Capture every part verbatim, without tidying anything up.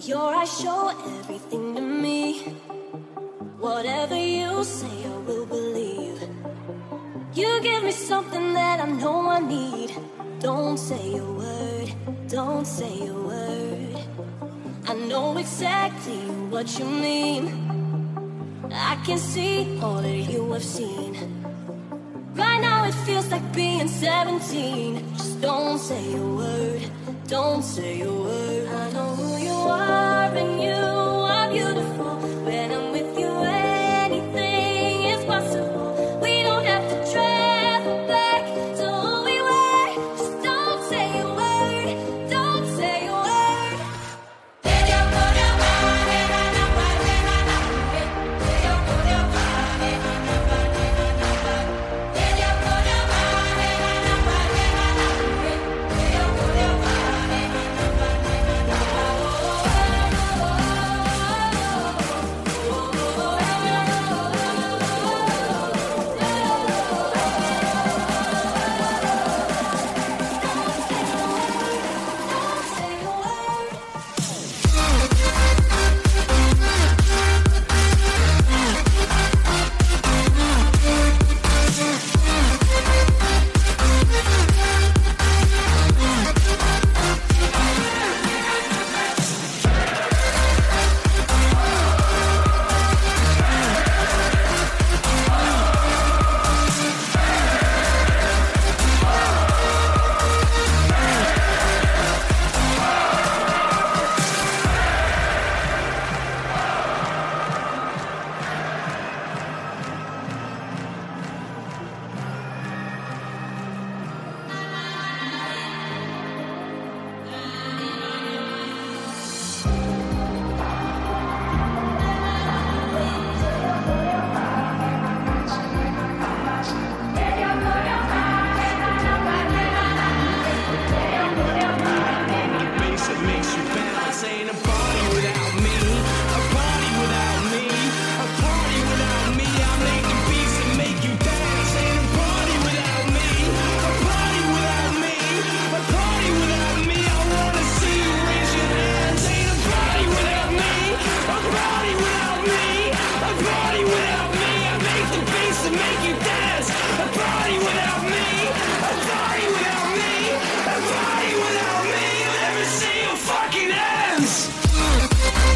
Your eyes show everything to me. Whatever you say, I will believe. You give me something that I know I need. Don't say a word, don't say a word. I know exactly what you mean. I can see all that you have seen. Right now it feels like being seventeen. Just don't say a word, don't say a word. I know who you are and you are beautiful. When I'm with you anything is possible. We don't have to travel back to who we were. Just don't say a word, don't say a word. Fucking hands!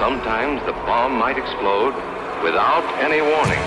sometimes the bomb might explode without any warning.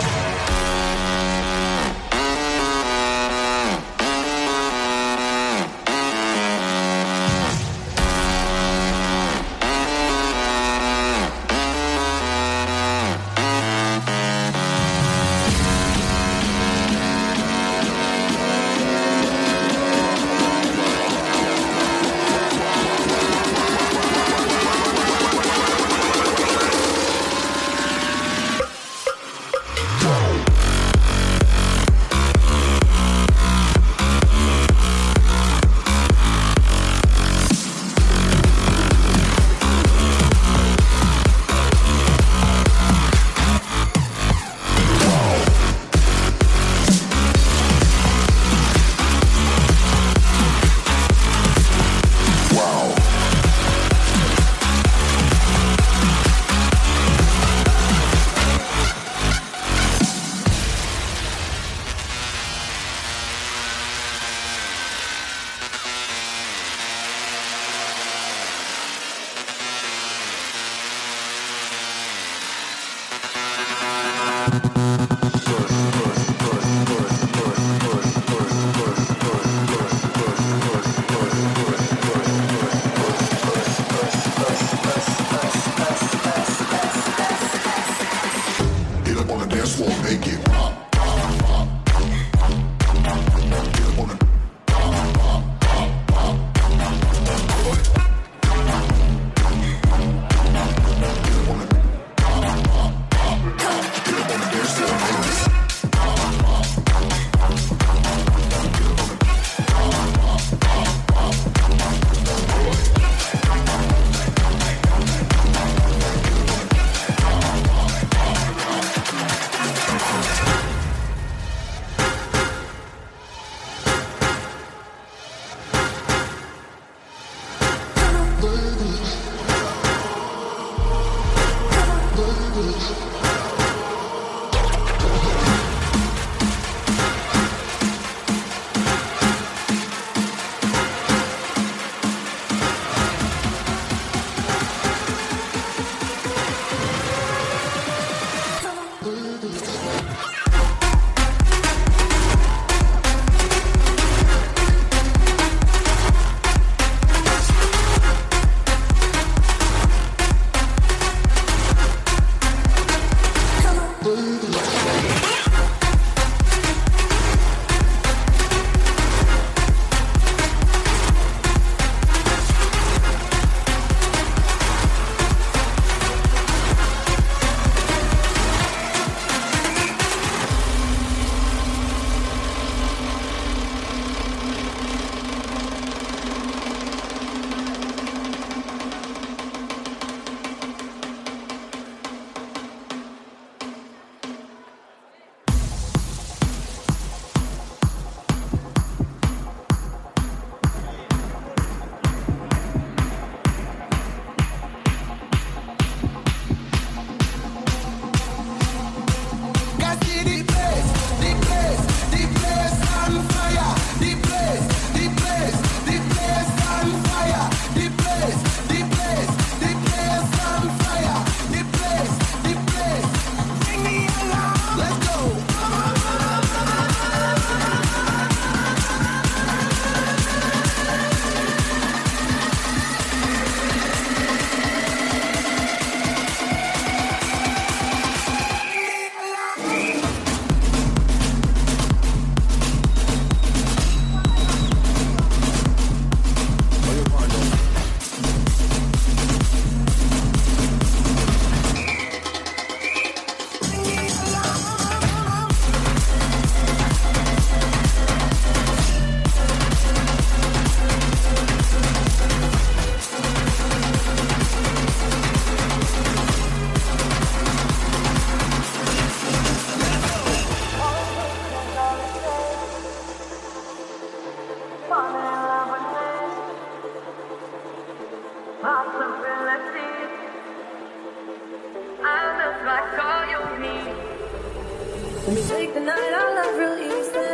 Let me take the night I love real easy,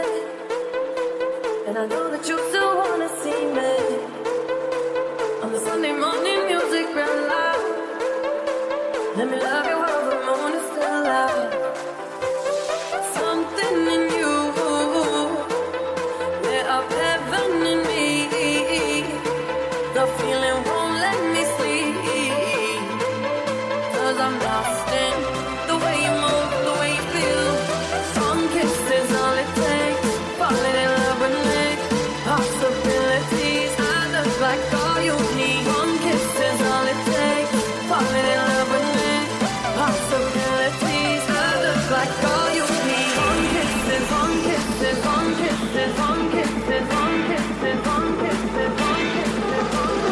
and I know that you still wanna see me on the Sunday morning music real loud. Let me love you while the moon is still out. Something in you, lit up heaven in me. The feeling won't let me sleep, 'cause I'm lost in the way you move, the way you feel. One kiss is all it takes, falling in love with me. Possibilities, I look like all you need. One kiss is all it takes, falling in love with me. Possibilities, I look like all you need. One kiss is, one kiss is, one kiss is, one kiss is, one kiss is, one kiss is, one kiss is, one kiss is.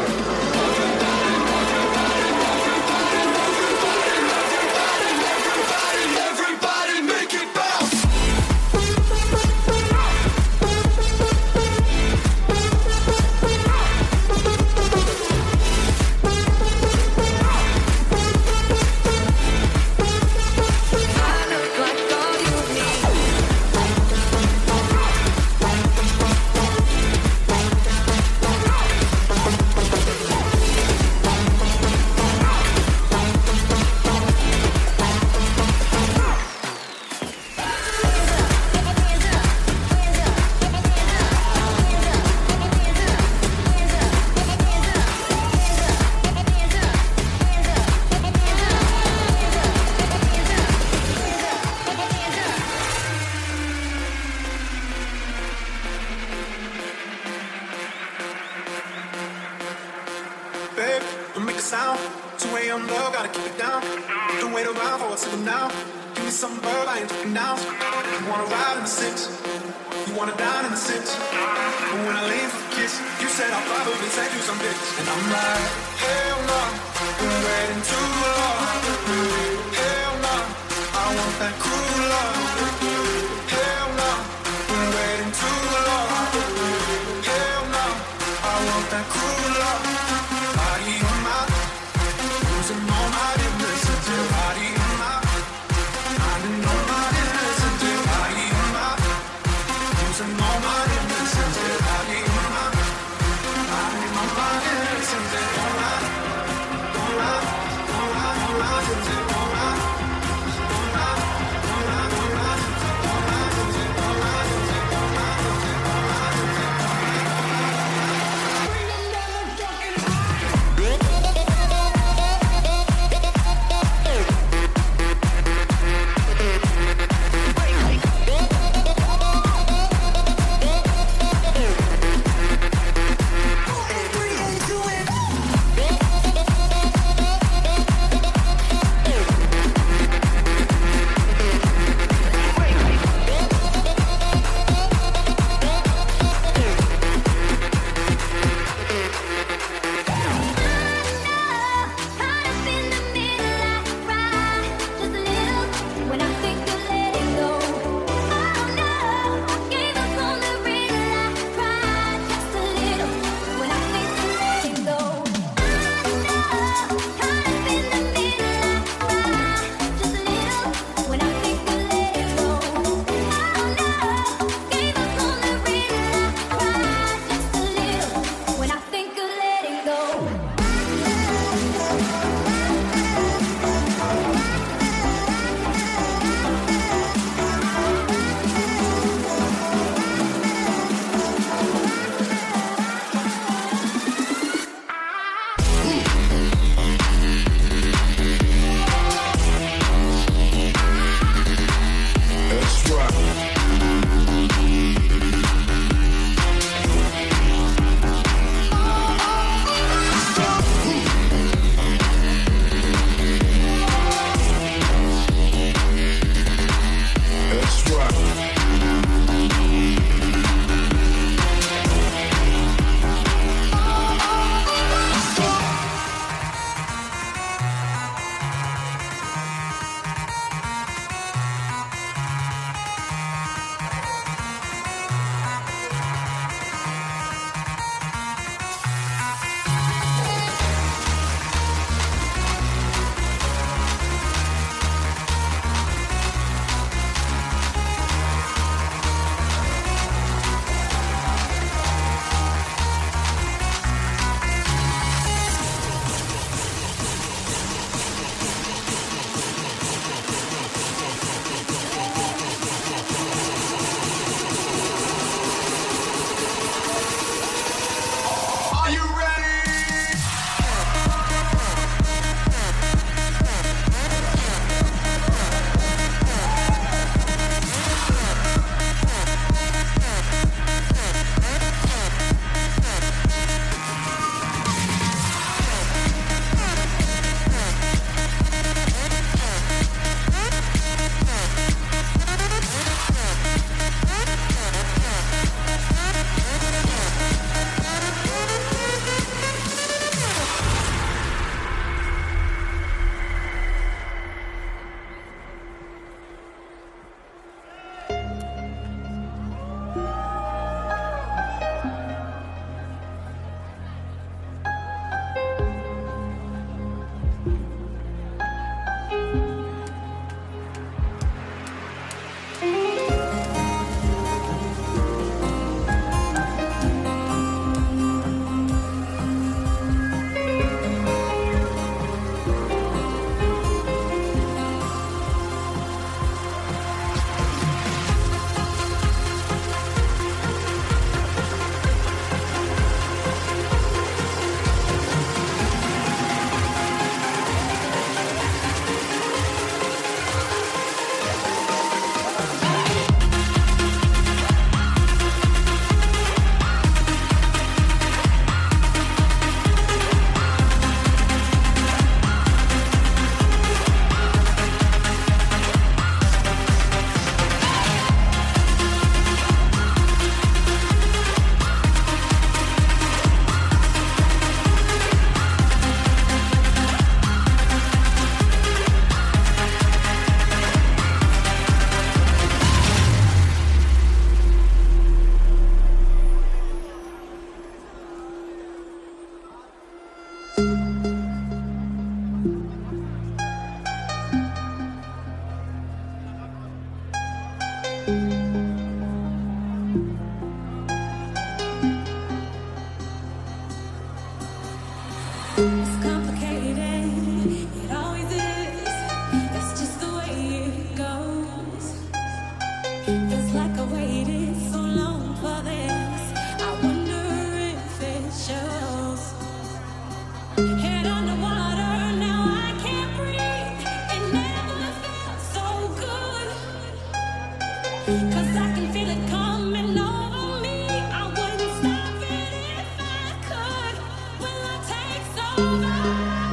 complicated. It always is. That's just the way it goes. Feels like I waited so long for this. I wonder if it shows. Head underwater, now I can't breathe. It never felt so good. 'Cause I can feel it coming over me. I wouldn't stop it if I could. Will I take over?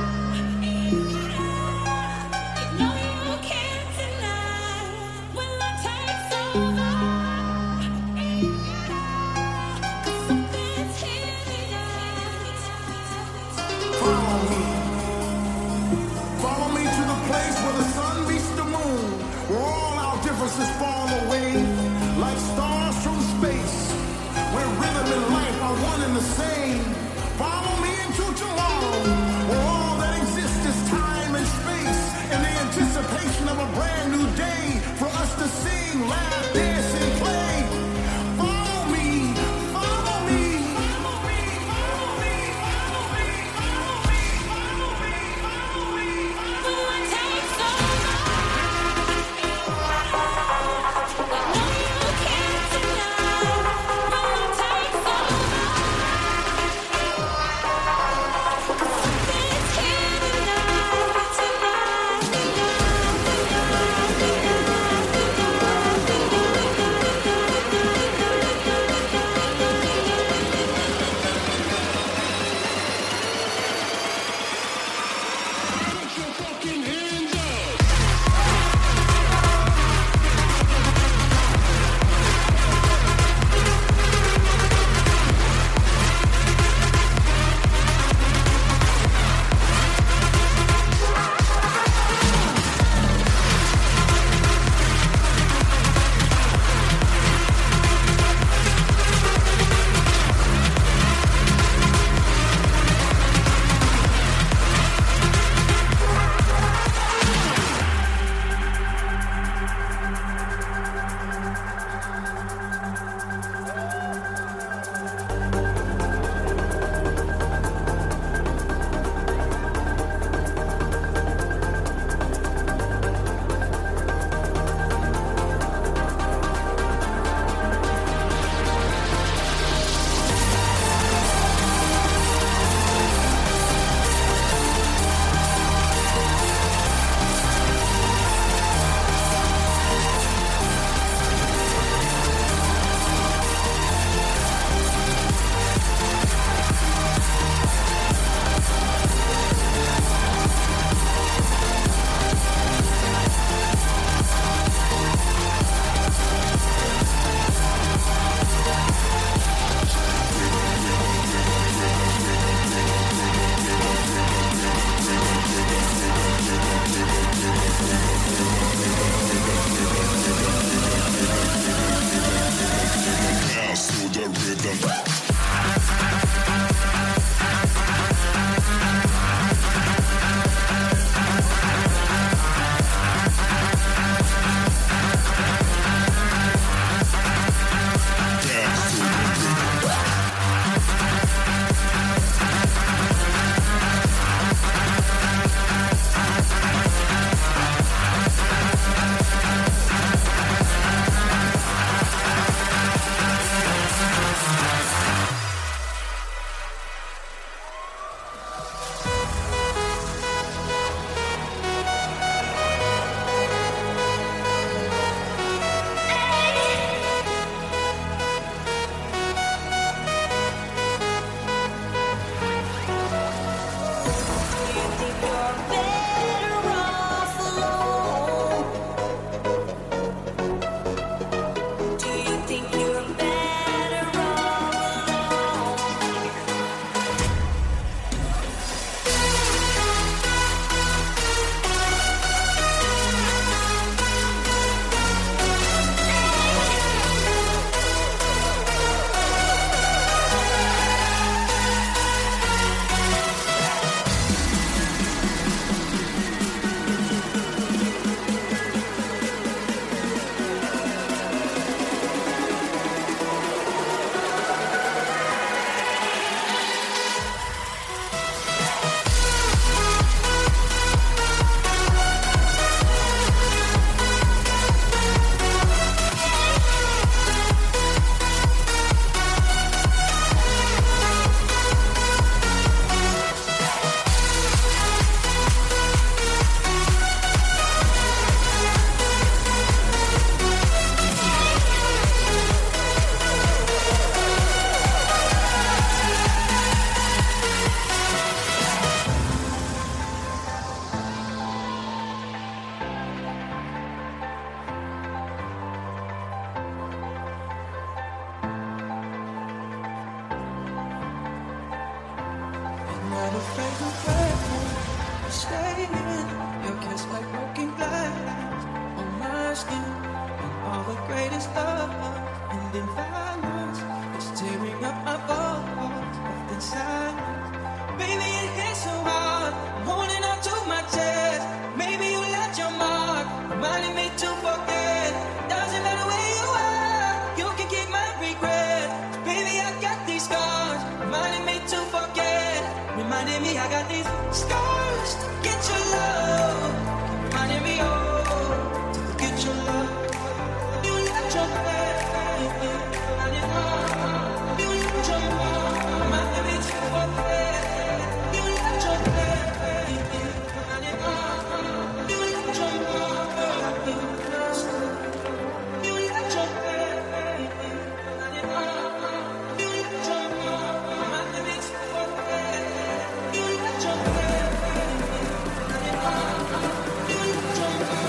feeling your kiss like broken glass on my skin, and all the greatest love ending violence is tearing up my voice left in silence. Baby, it hits so hard, I'm holding on to my chest. Maybe you left your mark, reminding me to forget. Doesn't matter where you are, you can keep my regrets. Baby, I got these scars, reminding me to forget. Reminding me I got these scars to get your love. Reminding me, oh, to forget your love. You left your bed, reminding me, you left your bed, reminding me to forget. You left your bed, reminding me, you left your bed, you left your bed, reminding me, you left your bed, reminding me to forget. You left your bed, reminding me, you left your bed.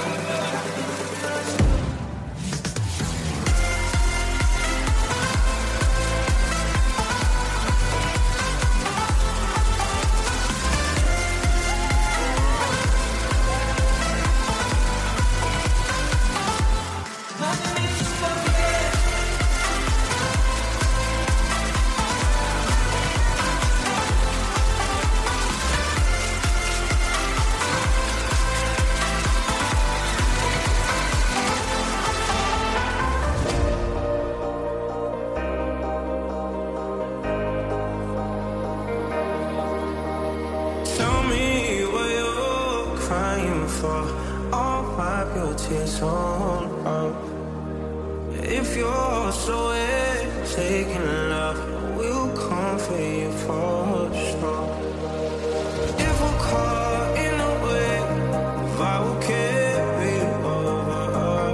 Tell me what you're crying for. I'll wipe your tears all up. If you're so taking love, we'll come for you for sure. If we're caught in a wave, I will carry over.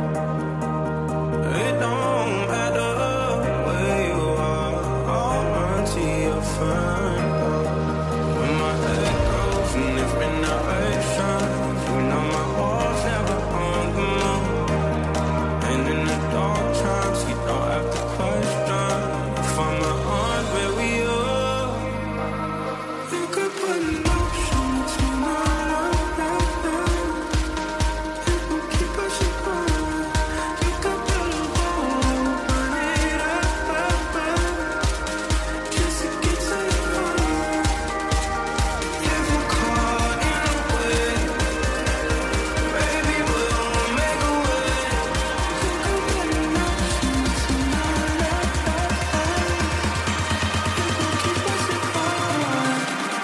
It don't matter where you are, I'll run to your front door. When my head goes in different directions, you know my heart's never on the move. And in the dark times, you don't have to question if I'm a heart where we are. You could put an ocean between my love and it will keep us apart. You could build a wall, burn it up, just to get to your heart. If we're caught in a wave, baby, we'll make a way. You could put an ocean between my love and it will keep us apart.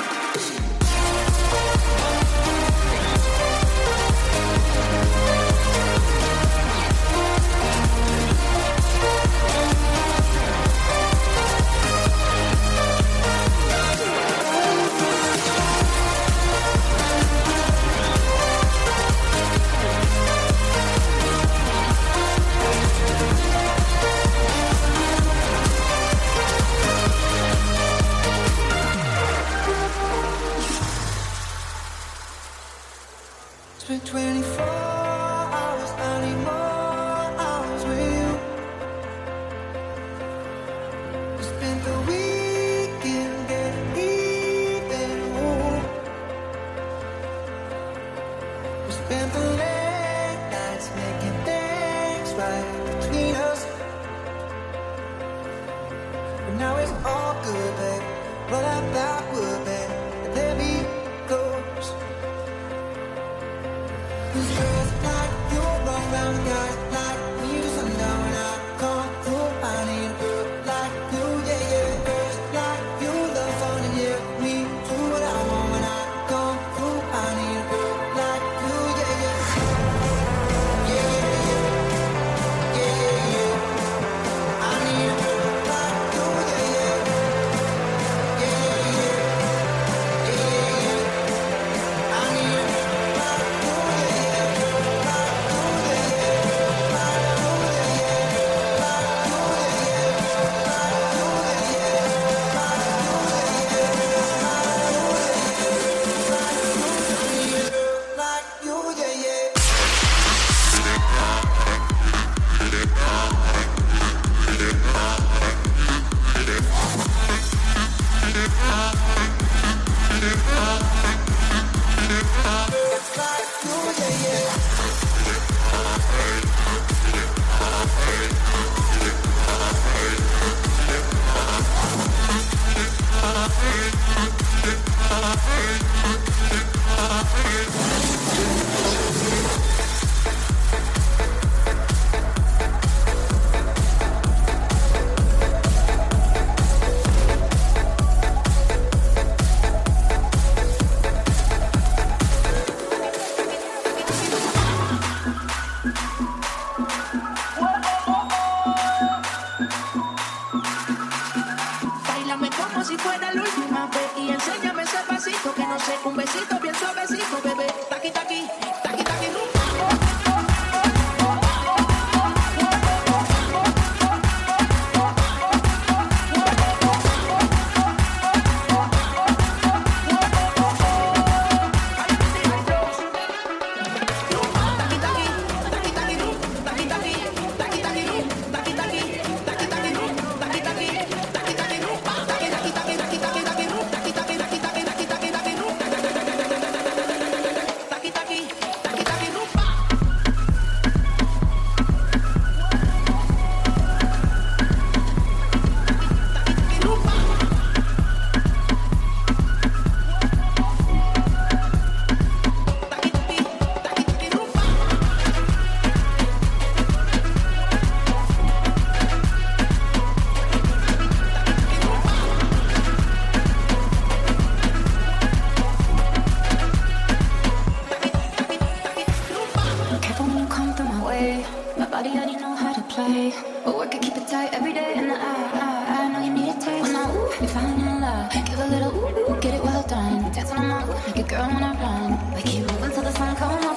It's been twenty-four hours, I need more hours with you. We spent the weekend getting even. Ooh. We spent the late nights making things right between us. But now it's all good, babe. What I thought would be, and let me close. These girls like you run round the guys like me to sundown. When I come through, I need a girl like you, yeah, yeah. Girls like you love fun and yeah, me do what I want. When I come through, I need a girl like you, yeah, yeah. entonces un besito bien suavecito, bebé. Taqui, taqui, taqui, taqui, rumba. Get it well done. Dancing on my ooh, make a girl wanna run. We keep moving till the sun come on.